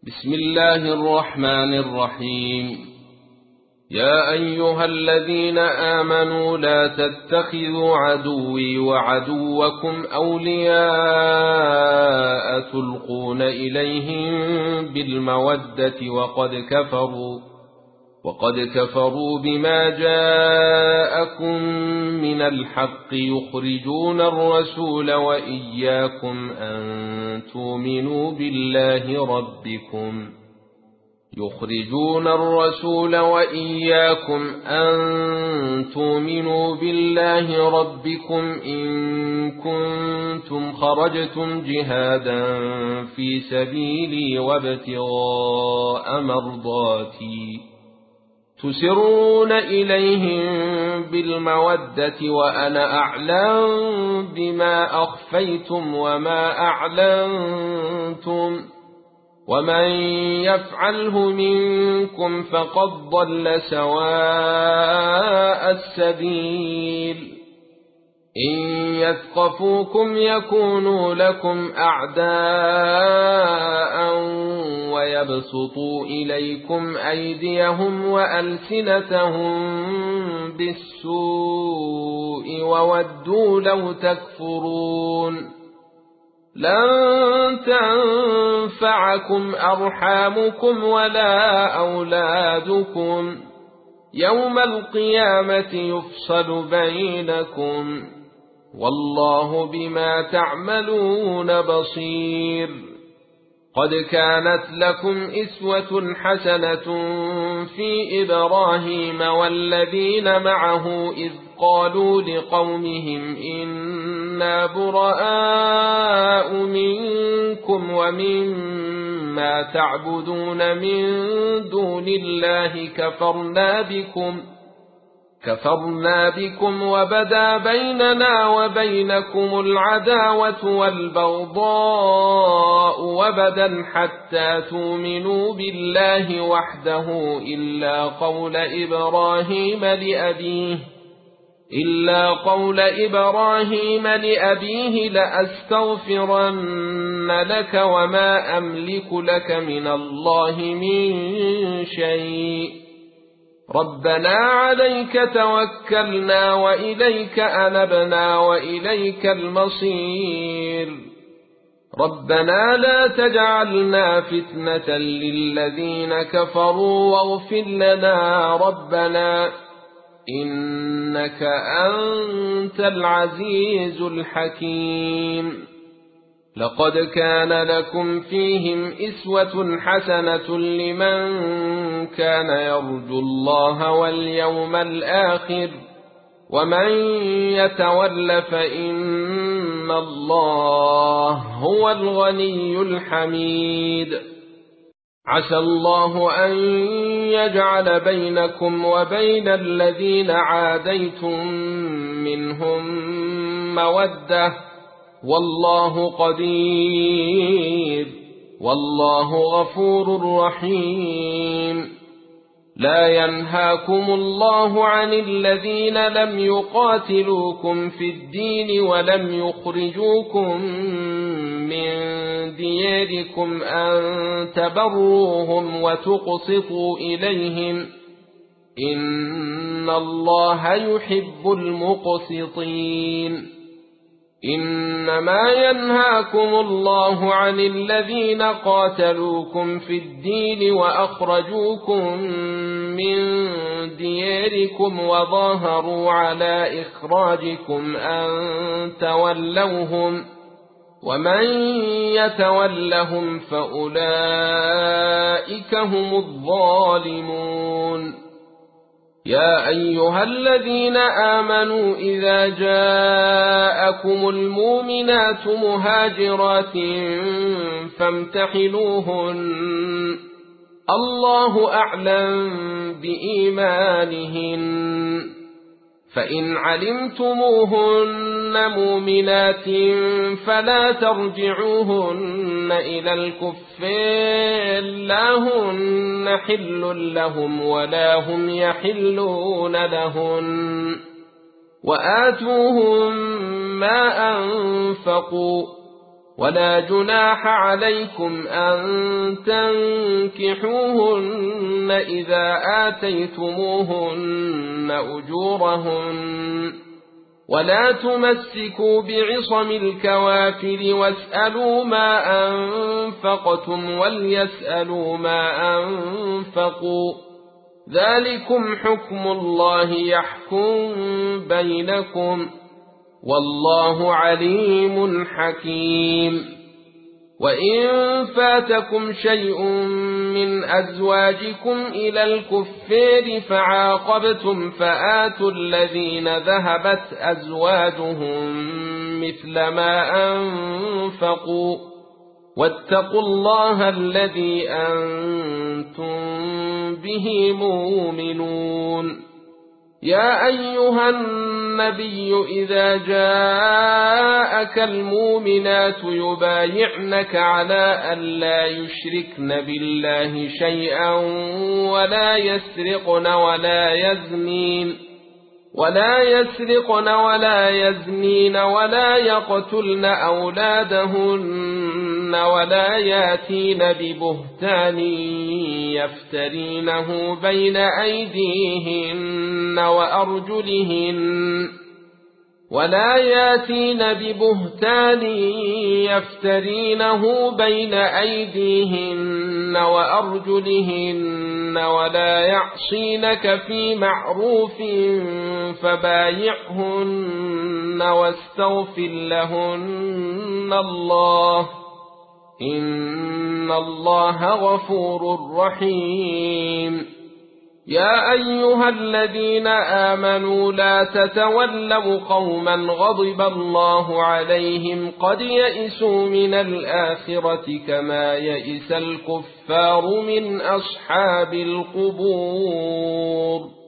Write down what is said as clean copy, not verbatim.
بسم الله الرحمن الرحيم. يا أيها الذين آمنوا لا تتخذوا عدوي وعدوكم أولياء تلقون إليهم بالمودة وقد كفروا بما جاءكم من الحق يخرجون الرسول وإياكم أن تؤمنوا بالله ربكم إن كنتم خرجتم جهادا في سبيلي وابتغاء مرضاتي تسرون إليهم بالمودة وأنا أعلم بما أخفيتم وما أعلنتم ومن يفعله منكم فقد ضل سواء السبيل. إن يثقفوكم يكونوا لكم أعداء ويبسطوا إليكم أيديهم وألسنتهم بالسوء وودوا لو تكفرون. لن تنفعكم أرحامكم ولا أولادكم يوم القيامة يفصل بينكم والله بما تعملون بصير. قد كانت لكم إسوة حسنة في إبراهيم والذين معه إذ قالوا لقومهم إنا براء منكم ومما تعبدون من دون الله كفرنا بكم وبدا بيننا وبينكم العداوة والبغضاء وبدا حتى تؤمنوا بالله وحده إلا قول إبراهيم لأبيه لأستغفرن لك وما أملك لك من الله من شيء ربنا عليك توكلنا وإليك أنبنا وإليك المصير. ربنا لا تجعلنا فتنة للذين كفروا واغفر لنا ربنا إنك أنت العزيز الحكيم. لقد كان لكم فيهم إسوة حسنة لمن كان يرجو الله واليوم الآخر ومن يتول فإن الله هو الغني الحميد. عسى الله أن يجعل بينكم وبين الذين عاديتم منهم مودة والله قدير والله غفور رحيم. لا ينهاكم الله عن الذين لم يقاتلوكم في الدين ولم يخرجوكم من دياركم أن تبروهم وتقسطوا إليهم إن الله يحب المقسطين. إنما ينهاكم الله عن الذين قاتلوكم في الدين وأخرجوكم من دياركم وظاهروا على إخراجكم أن تولوهم ومن يتولهم فأولئك هم الظالمون. يا أيها الذين آمنوا إذا جاءكم المؤمنات مهاجرات فامتحنوهن الله أعلم بإيمانهن فإن علمتموهن مؤمنات فلا ترجعوهن إلى الكفار لا هن حل لهم ولا هم يحلون لهن وآتوهم ما أنفقوا ولا جناح عليكم أن تنكحوهن إذا آتيتموهن أجورهن ولا تمسكوا بعصم الكوافر واسألوا ما أنفقتم وليسألوا ما أنفقوا ذلكم حكم الله يحكم بينكم والله عليم حكيم. وإن فاتكم شيء من أزواجكم إلى الكفار فعاقبتم فآتوا الذين ذهبت أزواجهم مثل ما أنفقوا واتقوا الله الذي أنتم به مؤمنون. يا أيها النبي إذا جاءك المؤمنات يبايعنك على أن لا يشركن بالله شيئا ولا يسرقن ولا يزنين ولا يقتلن أولادهن ولا ياتين ببهتان يفترينه بين أيديهن وأرجلهن ولا يعصينك في معروف فبايعهن واستغفر لهن الله إن الله غفور رحيم. يا أيها الذين آمنوا لا تتولوا قوما غضب الله عليهم قد يئسوا من الآخرة كما يئس الكفار من أصحاب القبور.